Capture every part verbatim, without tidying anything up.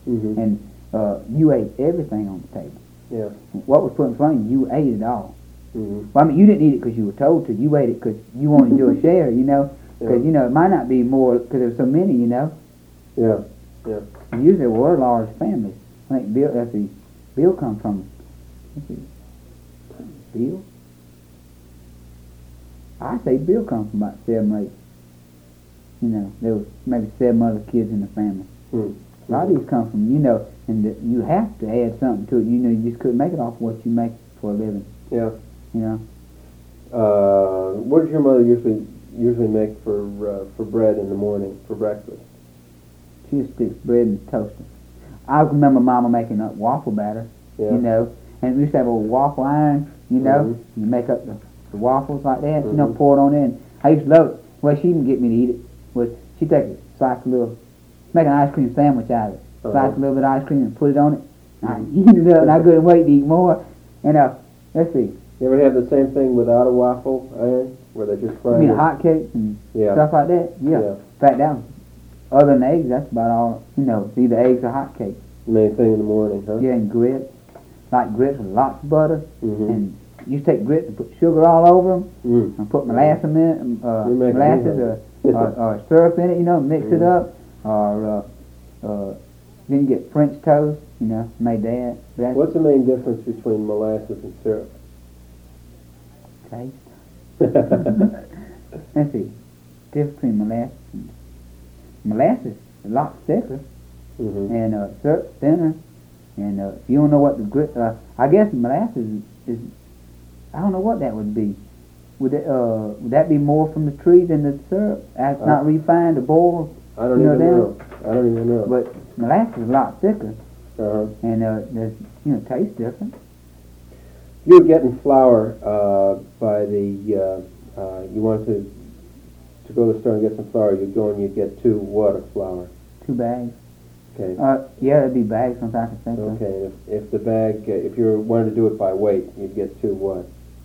Mm-hmm. And uh, you ate everything on the table. Yeah. What was put in front of you, you ate it all. Mm-hmm. Well, I mean, you didn't eat it because you were told to. You ate it because you wanted your share, you know. Because, Yeah. you know, it might not be more because there's so many, you know. Yeah. Yeah. And usually there were large families. I think Bill, let's see, Bill comes from, let's see, Bill? I say Bill comes from about seven or eight. You know, there was maybe seven other kids in the family. Mm-hmm. A lot of these come from, you know, and the, you have to add something to it. You know, you just couldn't make it off of what you make for a living. Yeah. You know. Uh, what does your mother usually usually make for uh, for bread in the morning for breakfast? She just sticks bread and toaster. I remember Mama making up waffle batter, Yeah. you know, and we used to have a waffle iron, you know, Mm-hmm. and you make up the, the waffles like that, Mm-hmm. you know, pour it on in. And I used to love it. Well, she didn't get me to eat it. Was she'd take it, slice a little, make an ice cream sandwich out of it, Uh-huh. slice a little bit of ice cream and put it on it. And I eat it up, and I couldn't wait to eat more. And uh, let's see, You ever have the same thing without a waffle iron, where they just fry I mean it? hot cakes and Yeah. stuff like that. Yeah. Yeah. In fact, that was, other than eggs, that's about all. You know, it's either eggs or hot cakes. Main thing in the morning, huh? Yeah, and grits, like grits with lots of butter, Mm-hmm. and you take grits and put sugar all over them, Mm. and put molasses in it, uh, You're making me molasses or, or, or syrup in it, you know, mix it Mhm. up, or uh, uh, then you get French toast, you know, made that. That's What's the main difference between molasses and syrup? taste. Let's see, difference between molasses and molasses is a lot thicker, Mm-hmm. and uh, syrup thinner, and uh, if you don't know what the grit, uh, I guess molasses is, is, I don't know what that would be. Would it, uh, would that be more from the tree than the syrup? That's Uh, not refined or boiled, I don't You know even that? know. I don't even know. but molasses is a lot thicker, uh-huh. and uh, there's, you know, tastes different. You were getting flour uh, by the. Uh, uh, you wanted to to go to the store and get some flour. You'd go and you'd get two what of flour. Two bags. Okay. Uh, yeah, it'd be bags sometimes I think. Okay. And if if the bag, uh, if you wanted to do it by weight, you'd get two what?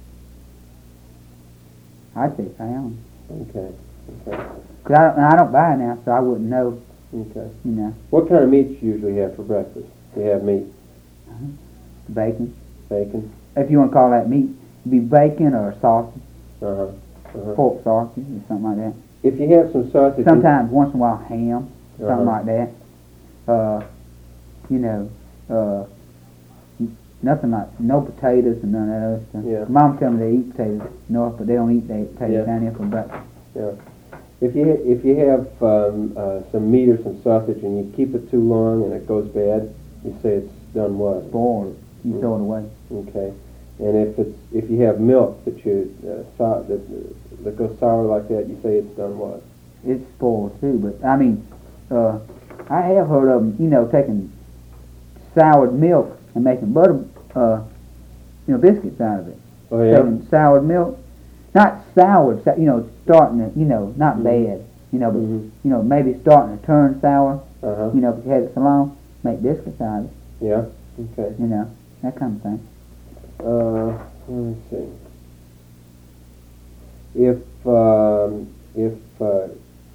I'd say pounds. Okay. Okay. Cause I don't, and I don't buy it now, so I wouldn't know. Okay. You know, What kind of meat you usually have for breakfast? You have meat, bacon. bacon. If you want to call that meat, it'd be bacon or sausage, Uh huh. Uh-huh. pork sausage or something like that. If you have some sausage. Sometimes, once in a while, ham, something Uh-huh. like that. Uh, you know, uh, n- nothing like, no potatoes and none of that other stuff. Yeah. Mom told me they eat potatoes north, but they don't eat they potatoes Yeah. down here for breakfast. Yeah. If you if you have um, uh, some meat or some sausage and you keep it too long and it goes bad, you say it's done what? Spoiled. You Mm. throw it away. Okay. And if it's if you have milk that you uh, sour, that that goes sour like that, you say it's done what? It's spoiled too, but I mean, uh, I have heard of them, you know, taking soured milk and making butter, uh, you know, biscuits out of it. Oh yeah. Taking soured milk, not soured, sou- you know, starting to, you know, not Mhm. bad, you know, but Mhm. you know, maybe starting to turn sour. Uh huh. You know, if you had it so long, make biscuits out of it. Yeah. Okay. You know, that kind of thing. Uh, let me see. If um, if uh,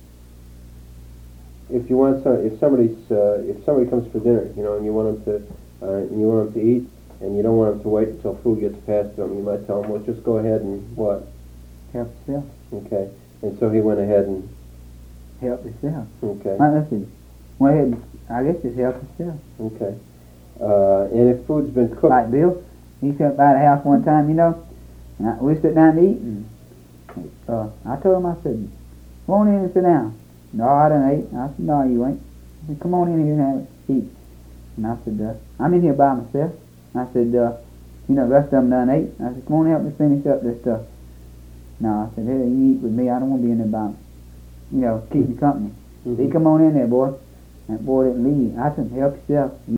if you want some, if somebody's uh, if somebody comes for dinner, you know, and you want them to uh, and you want them to eat, and you don't want them to wait until food gets passed to them, you might tell them, well, just go ahead and what? Help yourself. Okay. And so he went ahead and Help yourself. okay, Right, let's see. Went ahead and, I guess just help yourself. okay. Uh, and if food's been cooked, Like Bill, he sat by the house one time, you know, and I, we sit down to eat, and uh, I told him, I said, come on in and sit down. No, I didn't eat. I said, no, you ain't. He said, come on in here and have a eat. And I said, uh, I'm in here by myself. I said, uh, you know, the rest of them done ate. I said, come on, help me finish up this stuff. No, I said, hey, you eat with me. I don't want to be in there by, you know, keep you company. Mhm. He come on in there, boy. That boy didn't leave. I said, help yourself.